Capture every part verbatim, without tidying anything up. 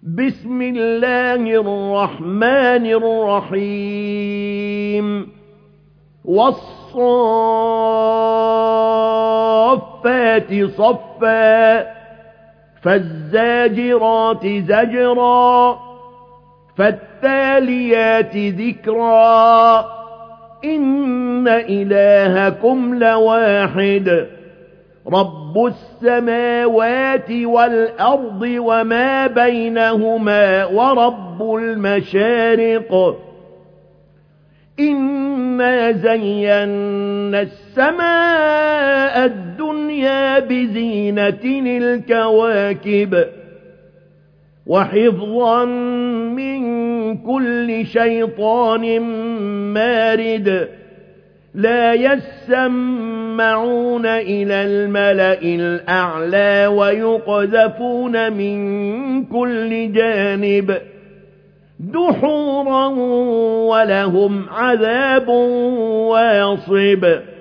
بسم الله الرحمن الرحيم والصافات صفا فالزاجرات زجرا فالتاليات ذكرا إن إلهكم لواحد رب السماوات والأرض وما بينهما ورب المشارق إنا زينا السماء الدنيا بزينة الكواكب وحفظا من كل شيطان مارد لا يسمعون إلى الملأ الأعلى ويقذفون من كل جانب دحورا ولهم عذاب واصب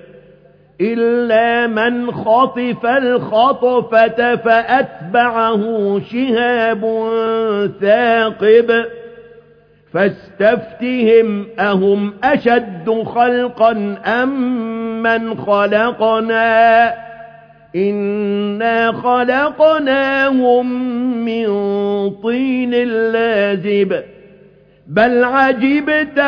إلا من خطف الخطفة فأتبعه شهاب ثاقب فاستفتهم أهم أشد خلقا أم من خلقنا إنا خلقناهم من طين لازب بل عجبت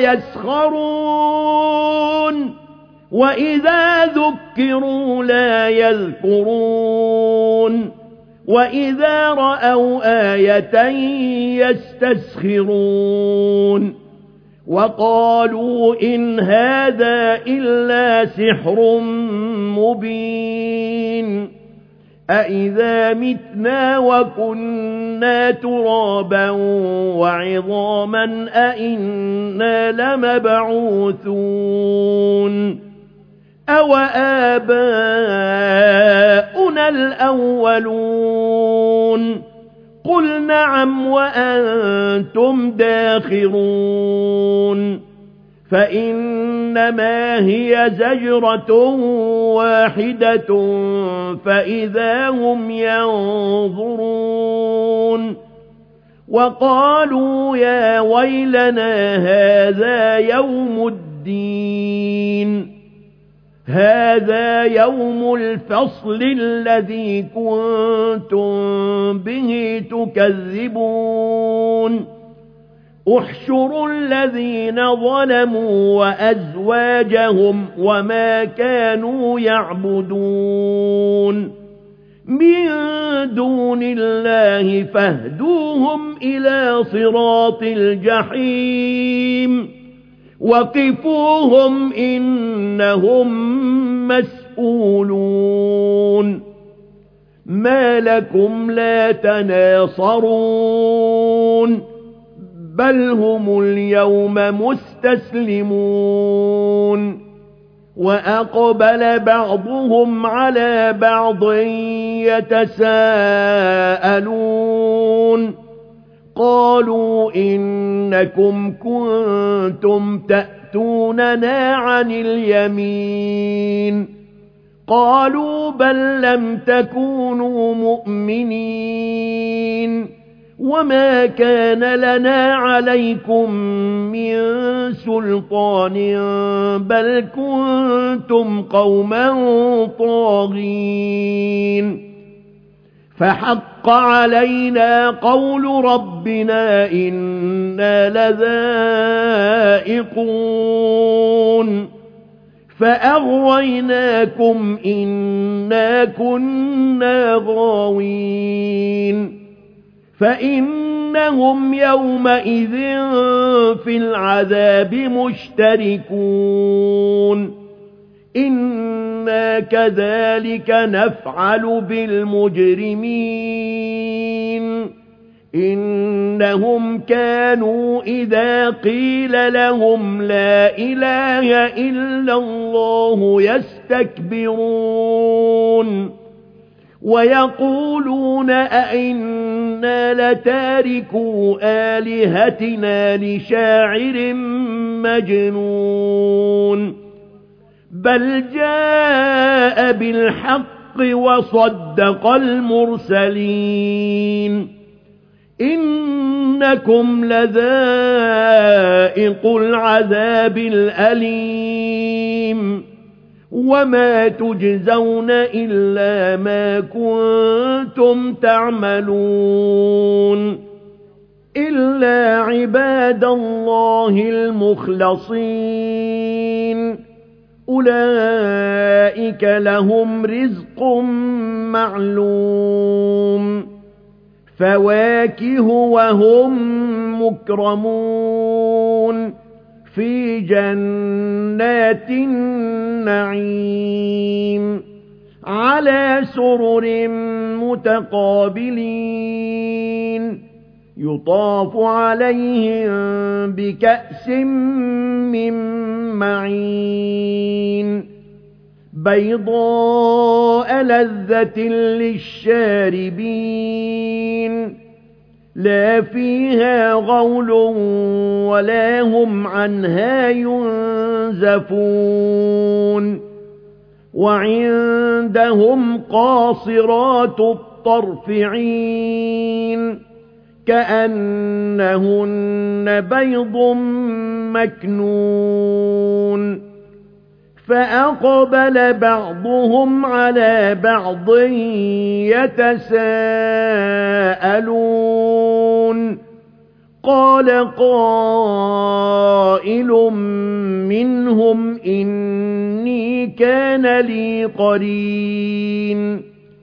ويسخرون وإذا ذكروا لا يذكرون وإذا رأوا آية يستسخرون وقالوا إن هذا إلا سحر مبين أإذا متنا وكنا ترابا وعظاما أإنا لمبعوثون أو آباؤنا الأولون قل نعم وأنتم داخرون فإنما هي زجرة واحدة فإذا هم ينظرون وقالوا يا ويلنا هذا يوم الدين هذا يوم الفصل الذي كنتم به تكذبون احشروا الذين ظلموا وأزواجهم وما كانوا يعبدون من دون الله فاهدوهم إلى صراط الجحيم وقفوهم إنهم مسؤولون ما لكم لا تناصرون بل هم اليوم مستسلمون وأقبل بعضهم على بعض يتساءلون قالوا إنكم كنتم تأتوننا عن اليمين قالوا بل لم تكونوا مؤمنين وما كان لنا عليكم من سلطان بل كنتم قوما طاغين فحق علينا قول ربنا إنا لذائقون فأغويناكم إنا كنا غاوين فإنهم يومئذ في العذاب مشتركون إنا كذلك نفعل بالمجرمين إنهم كانوا إذا قيل لهم لا إله إلا الله يستكبرون ويقولون أئنا لتاركو آلهتنا لشاعر مجنون بل جاء بالحق وصدق المرسلين إنكم لذائق العذاب الأليم وما تجزون إلا ما كنتم تعملون إلا عباد الله المخلصين أولئك لهم رزق معلوم فواكه وهم مكرمون في جنات النعيم على سرر متقابلين يطاف عليهم بكأس من معين بيضاء لذة للشاربين لا فيها غول ولا هم عنها ينزفون وعندهم قاصرات الطرف عين كأنهن بيض مكنون فأقبل بعضهم على بعض يتساءلون قال قائل منهم إني كان لي قرين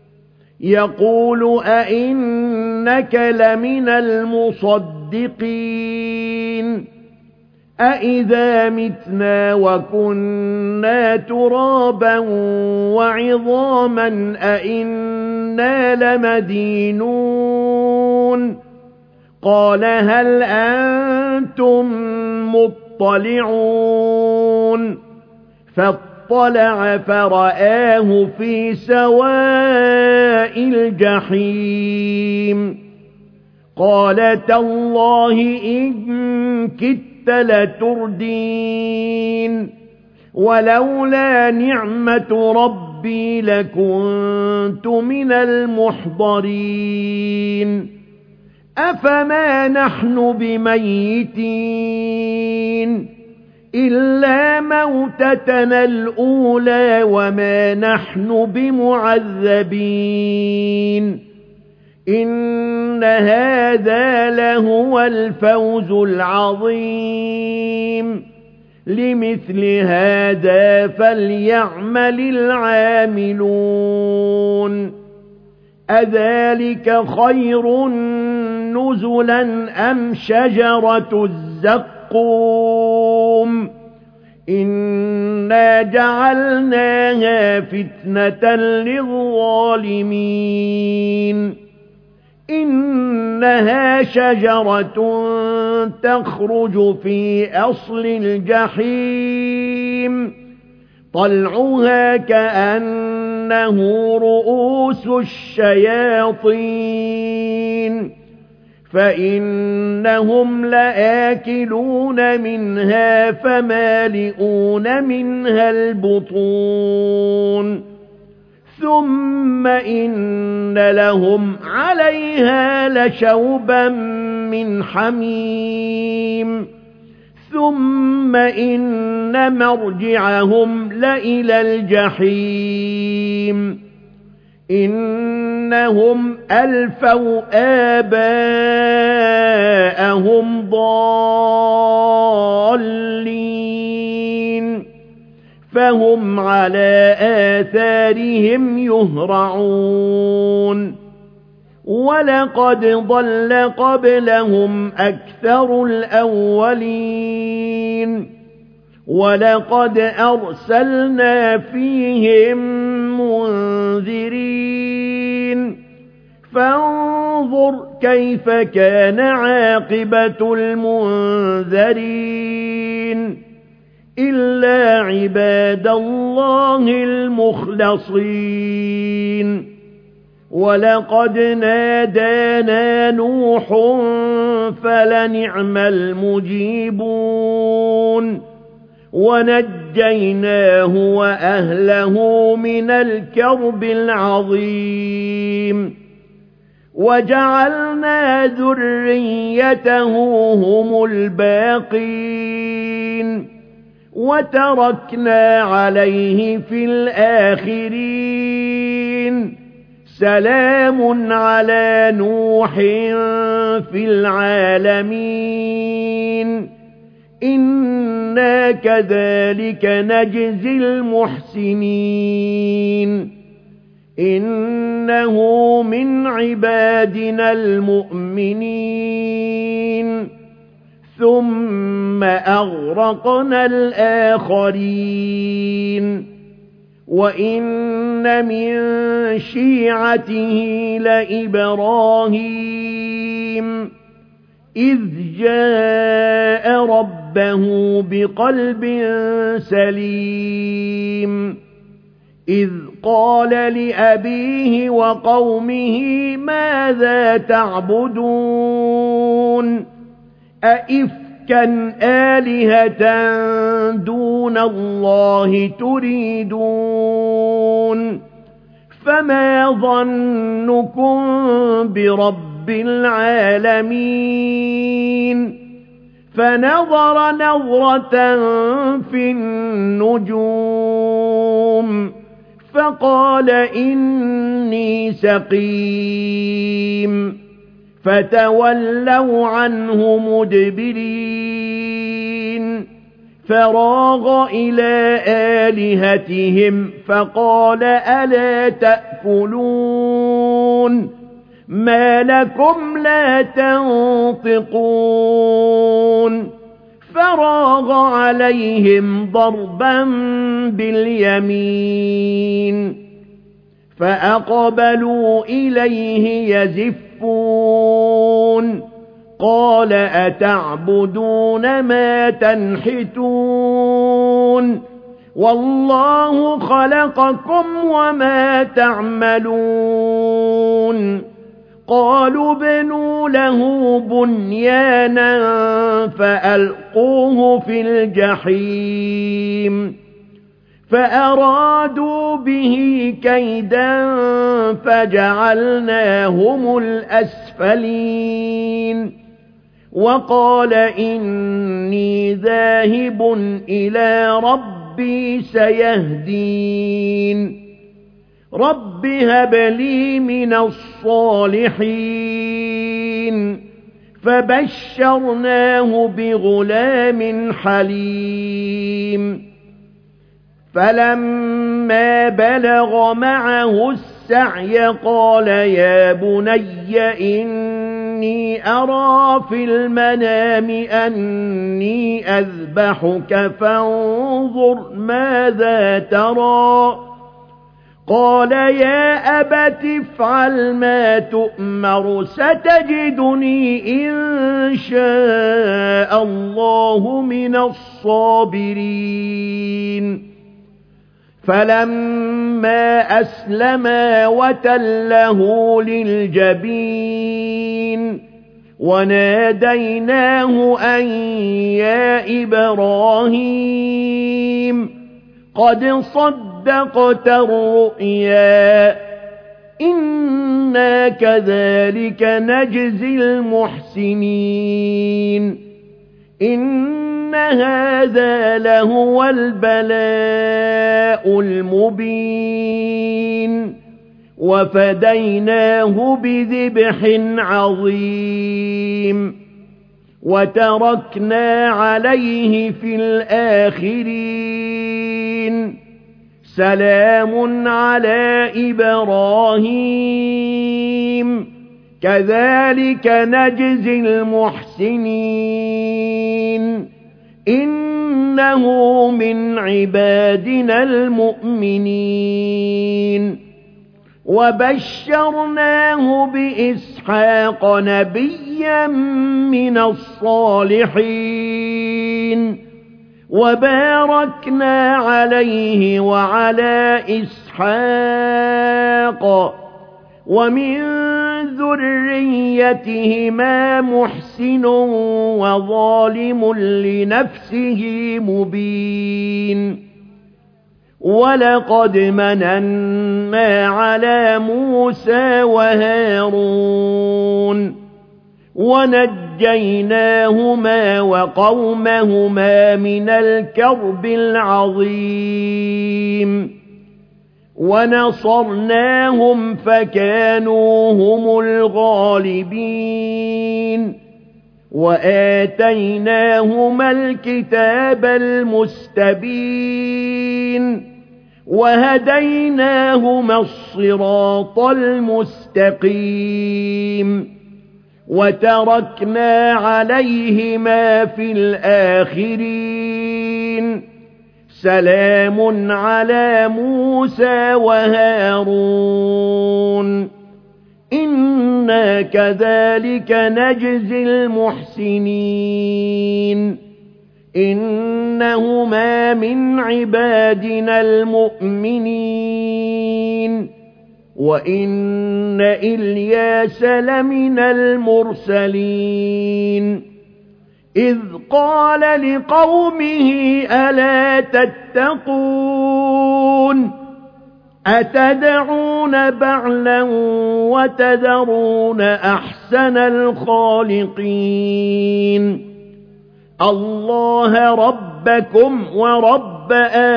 يقول أئنك لمن المصدقين أئذا متنا وكنا ترابا وعظاما أئنا لمدينون قال هل أنتم مطلعون فاطلع فرآه في سواء الجحيم قال تالله إن كدت لتردين ولولا نعمة ربي لكنت من المحضرين أفما نحن بميتين إلا موتتنا الأولى وما نحن بمعذبين إن هذا لهو الفوز العظيم لمثل هذا فليعمل العاملون أذلك خير نزلا أم شجرة الزقوم إنا جعلناها فتنة للظالمين إنها شجرة تخرج في أصل الجحيم طلعها كأنه رؤوس الشياطين فإنهم لآكلون منها فمالئون منها البطون ثم إن لهم عليها لشوبا من حميم ثم إن مرجعهم لإلى الجحيم إنهم ألفوا آباءهم ضالين فهم على آثارهم يهرعون ولقد ضل قبلهم أكثر الأولين ولقد أرسلنا فيهم منذرين فانظر كيف كان عاقبة المنذرين إلا عباد الله المخلصين ولقد نادانا نوح فلنعم المجيبون ونجيناه وأهله من الكرب العظيم وجعلنا ذريته هم الباقين وتركنا عليه في الآخرين سلام على نوح في العالمين إنا كذلك نجزي المحسنين إنه من عبادنا المؤمنين ثم أغرقنا الآخرين وإن من شيعته لإبراهيم إذ جاء ربه بقلب سليم إذ قال لأبيه وقومه ماذا تعبدون أئفكا آلهة دون الله تريدون فما ظنكم برب العالمين فنظر نظرة في النجوم فقال إني سقيم فتولوا عنه مدبرين فراغ إلى آلهتهم فقال ألا تأكلون ما لكم لا تنطقون فراغ عليهم ضربا باليمين فأقبلوا إليه يزفون قال أتعبدون ما تنحتون والله خلقكم وما تعملون قالوا ابنوا له بنيانا فألقوه في الجحيم فأرادوا به كيدا فجعلناهم الأسفلين وقال إني ذاهب إلى ربي سيهدين رب هب لي من الصالحين فبشرناه بغلام حليم فلما بلغ معه السعي قال يا بني إني أرى في المنام أني أذبحك فانظر ماذا ترى قال يا أبت افعل ما تؤمر ستجدني إن شاء الله من الصابرين فلما أسلما وتله للجبين وناديناه أن يا إبراهيم قد صدقت الرؤيا إنا كذلك نجزي المحسنين إن هذا لهو البلاء المبين وفديناه بذبح عظيم وتركنا عليه في الآخرين سلام على إبراهيم كذلك نجزي المحسنين إنه من عبادنا المؤمنين وبشرناه بإسحاق نبيا من الصالحين وباركنا عليه وعلى إسحاق ومن ذريتهما محسن وظالم لنفسه مبين وَلَقَدْ مَنَنَّا عَلَى مُوسَى وَهَارُونَ وَنَجَّيْنَاهُمَا وَقَوْمَهُمَا مِنَ الْكَرْبِ الْعَظِيمِ وَنَصَرْنَاهُمْ فَكَانُوا هُمُ الْغَالِبِينَ وَآتَيْنَاهُمَا الْكِتَابَ الْمُسْتَبِينَ وَهَدَيْنَاهُمَا الصِّرَاطَ الْمُسْتَقِيمَ وَتَرَكْنَا عَلَيْهِمَا فِي الْآخِرِينَ سَلَامٌ عَلَى مُوسَى وَهَارُونَ إِنَّا كَذَلِكَ نَجْزِي الْمُحْسِنِينَ إِنَّهُمَا مِنْ عِبَادِنَا الْمُؤْمِنِينَ وَإِنَّ إِلْيَاسَ لَمِنَ الْمُرْسَلِينَ إِذْ قَالَ لِقَوْمِهِ أَلَا تَتَّقُونَ أَتَدْعُونَ بَعْلًا وَتَذَرُونَ أَحْسَنَ الْخَالِقِينَ اللَّهَ رَبَّكُمْ وَرَبَّ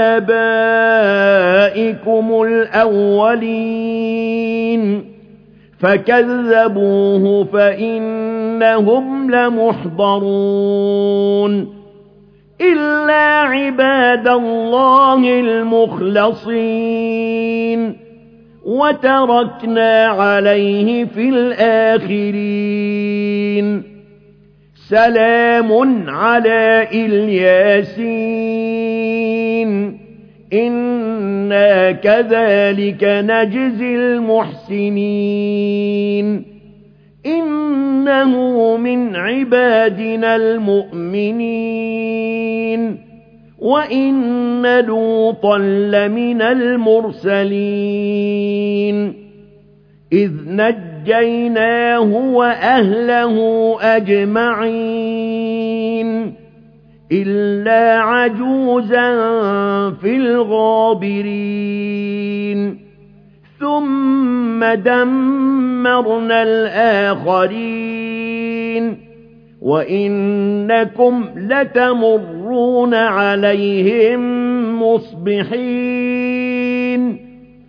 آبَائِكُمُ الْأَوَّلِينَ فَكَذَّبُوهُ فَإِنَّهُمْ لَمُحْضَرُونَ إِلَّا عِبَادَ اللَّهِ الْمُخْلَصِينَ وَتَرَكْنَا عَلَيْهِ فِي الْآخِرِينَ سَلَامٌ عَلَى الْيَاسِينَ إِنَّا كَذَلِكَ نَجْزِي الْمُحْسِنِينَ إِنَّهُ مِنْ عِبَادِنَا الْمُؤْمِنِينَ وَإِنَّ لُوطًا لَمِنَ الْمُرْسَلِينَ إِذْ نَجَّيْنَاهُ وَأَهْلَهُ أَجْمَعِينَ إِلَّا عَجُوزًا فِي الْغَابِرِينَ ثُمَّ دَمَّرْنَا الْآخَرِينَ وَإِنَّكُمْ لَتَمُرُّونَ عَلَيْهِمْ مُصْبِحِينَ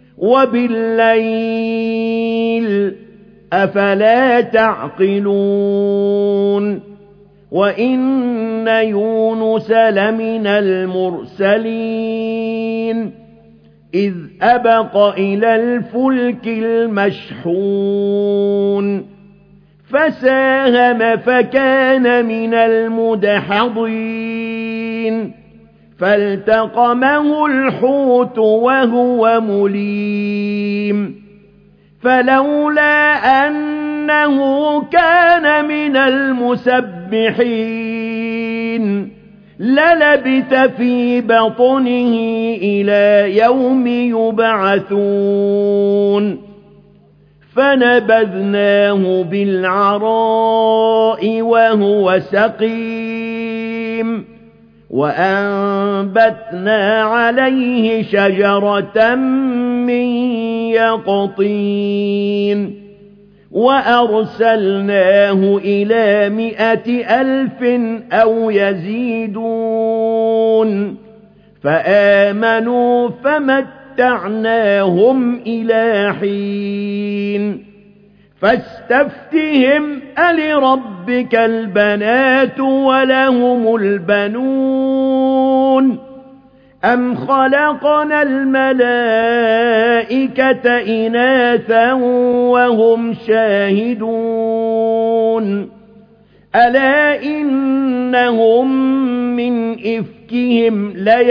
وَبِاللَّيْلِ أَفَلَا تَعْقِلُونَ وَإِنَّ يُونُسَ لَمِنَ الْمُرْسَلِينَ إِذْ أَبَقَ إِلَى الْفُلْكِ الْمَشْحُونِ فَسَاهَمَ فَكَانَ مِنَ الْمُدْحَضِينَ فَالْتَقَمَهُ الْحُوتُ وَهُوَ مُلِيمٌ فَلَوْلَا أَنَّهُ كَانَ مِنَ الْمُسَبِّحِينَ لَلَبِثَ فِي بَطْنِهِ إِلَى يَوْمِ يُبْعَثُونَ فَنَبَذْنَاهُ بِالْعَرَاءِ وَهُوَ سَقِيمٌ وَأَنبَتْنَا عَلَيْهِ شَجَرَةً مِّن يَقْطِينٍ وَأَرْسَلْنَاهُ إِلَى مِائَةِ أَلْفٍ أَوْ يَزِيدُونَ فَآمَنُوا فَمَتَّعْنَاهُمْ إِلَى حِينٍ فَاسْتَفْتِهِمْ أَلِرَبِّكَ الْبَنَاتُ وَلَهُمُ الْبَنُونَ أَمْ خَلَقْنَا الْمَلَائِكَةَ إِنَاثًا وَهُمْ شَاهِدُونَ أَلَا إِنَّهُمْ مِنْ إِفْكِهِمْ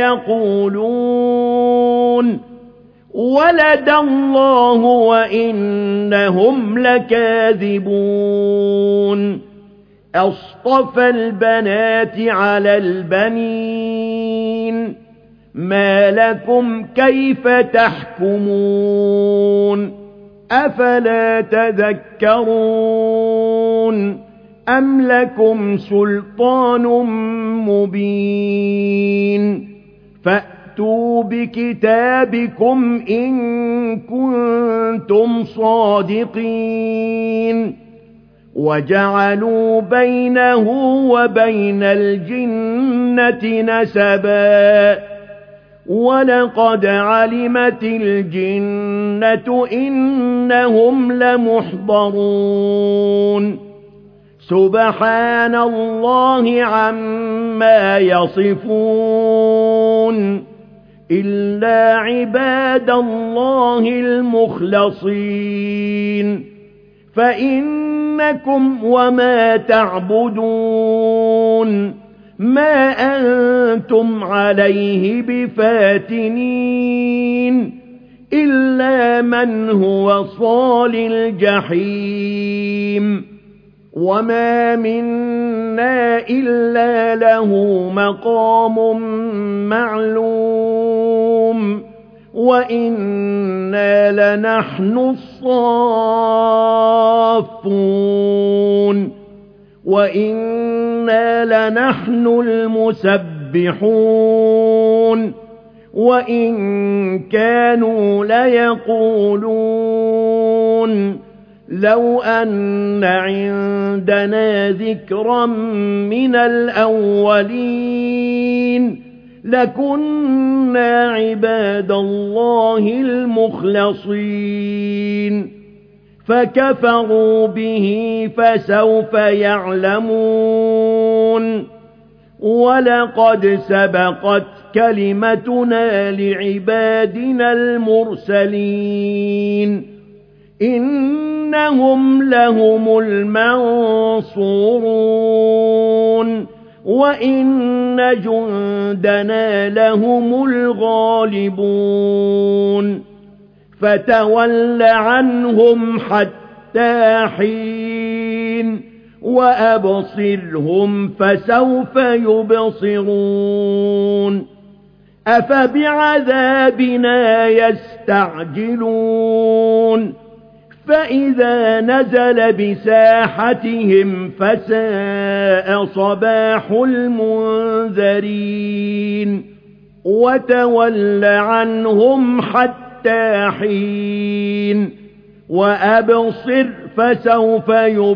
لَيَقُولُونَ وَلَدَ اللَّهُ وَإِنَّهُمْ لَكَاذِبُونَ أَصْطَفَى الْبَنَاتِ عَلَى الْبَنِينَ مَا لَكُمْ كَيْفَ تَحْكُمُونَ أَفَلَا تَذَكَّرُونَ أَمْ لَكُمْ سُلْطَانٌ مُبِينٌ فَأْتُوا فَأْتُوا بِكِتَابِكُمْ إِن كُنتُمْ صَادِقِينَ وَجَعَلُوا بَيْنَهُ وَبَيْنَ الْجِنَّةِ نَسَبًا وَلَقَدْ عَلِمَتِ الْجِنَّةُ إِنَّهُمْ لَمُحْضَرُونَ سُبْحَانَ اللَّهِ عَمَّا يَصِفُونَ إِلَّا عِبَادَ اللَّهِ الْمُخْلَصِينَ فَإِنَّكُمْ وَمَا تَعْبُدُونَ مَا أَنْتُمْ عَلَيْهِ بِفَاتِنِينَ إِلَّا مَنْ هُوَ صَالِ الْجَحِيمِ وَمَا مِنَّا إِلَّا لَهُ مَقَامٌ مَّعْلُومٌ وَإِنَّا لَنَحْنُ الصَّافُّونَ وَإِنَّا لَنَحْنُ الْمُسَبِّحُونَ وَإِن كَانُوا لَيَقُولُونَ لَوْ أَنَّ عِندَنَا ذِكْرًا مِنَ الْأَوَّلِينَ لَكُنَّا عِبَادَ اللَّهِ الْمُخْلَصِينَ فَكَفَرُوا بِهِ فَسَوْفَ يَعْلَمُونَ وَلَقَدْ سَبَقَتْ كَلِمَتُنَا لِعِبَادِنَا الْمُرْسَلِينَ إِنَّهُمْ لَهُمُ الْمَنصُورُونَ وَإِنَّ جُندَنَا لَهُمُ الْغَالِبُونَ فَتَوَلَّ عَنْهُمْ حَتَّىٰ حِينٍ وَأَبْصِرْهُمْ فَسَوْفَ يُبْصِرُونَ أَفَبِعَذَابِنَا يَسْتَعْجِلُونَ فَإِذَا نَزَلَ بِسَاحَتِهِمْ فَسَاءَ صَبَاحُ الْمُنذَرِينَ وَتَوَلَّ عَنْهُمْ حَتَّىٰ حِينٍ وَأَبْصِرْ فَسَوْفَ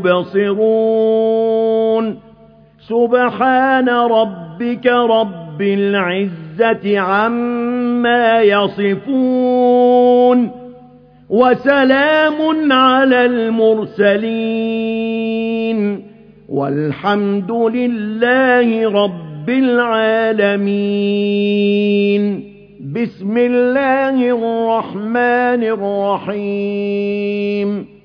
يُبْصِرُونَ سُبْحَانَ رَبِّكَ رَبِّ الْعِزَّةِ عَمَّا يَصِفُونَ وَسَلَامٌ عَلَى الْمُرْسَلِينَ وَالْحَمْدُ لِلَّهِ رَبِّ الْعَالَمِينَ بسم الله الرحمن الرحيم